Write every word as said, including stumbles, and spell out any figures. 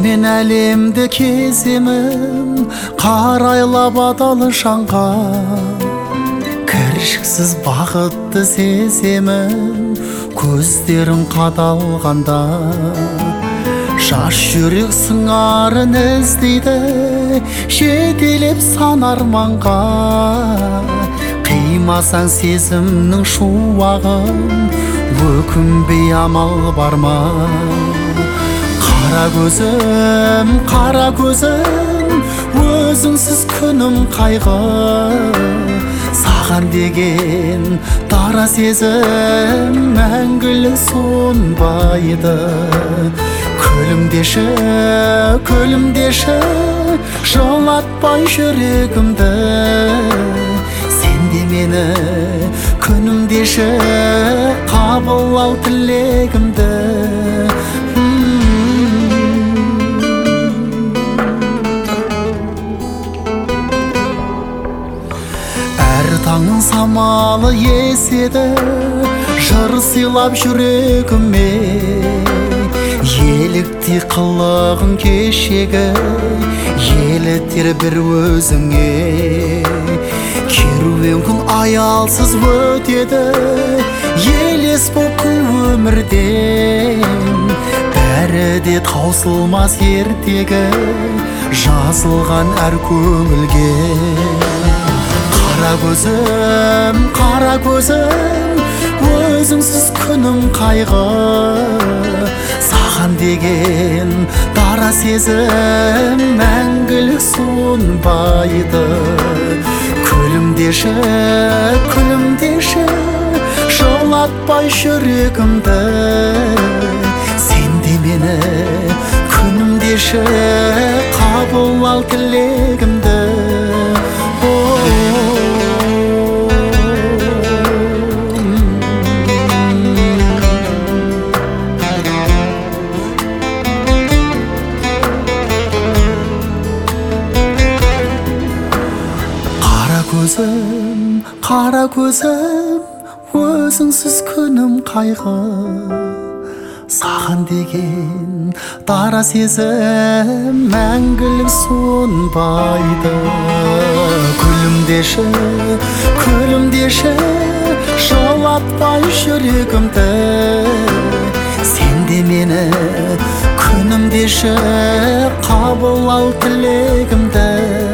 мен әлемді кеземін, қарайлап адал жанға. Кіршіксіз бақытты сеземін, көздерің қадалғанда. Жас жүрек сыңарын іздейді, жетелеп сан арманға. Қимасаң сезімнің шуағын, өкінбей амал бар ма? Қара көзім, қара көзім, өзіңсіз күнім қайғы. Саған деген дара сезім мәңгілік сонбайды. Күлімдеші, күлімдеші, жылатпай жүрегімді. Сен де мені күнімдеші, қабыл ал тілегімді. Әр таңның самалы еседі, жыр сыйлап жүрегіме. Елікті қылығың кешегі, елітер бір өзіңе. Керуен күн аялсыз өтеді, елес боп өмірден. Бәрі де таусылмас ертегі, жазылған әр көңілге. Қара көзім, қара көзім, өзіңсіз күнім қайғы. Саған деген дара сезім мәңгілік сонбайды. Күлімдеші, күлімдеші, жылатпай жүрегімді. Сен де мені күнімдеші, қабыл ал тілегімді. Көзім, қара көзім, өзіңсіз күнім қайғы. Саған деген дара сезім мәңгілік сонбайды. Күлімдеші, күлімдеші, жылатпай жүрегімді. Сен де мені күнімдеші, қабыл ал тілегімді.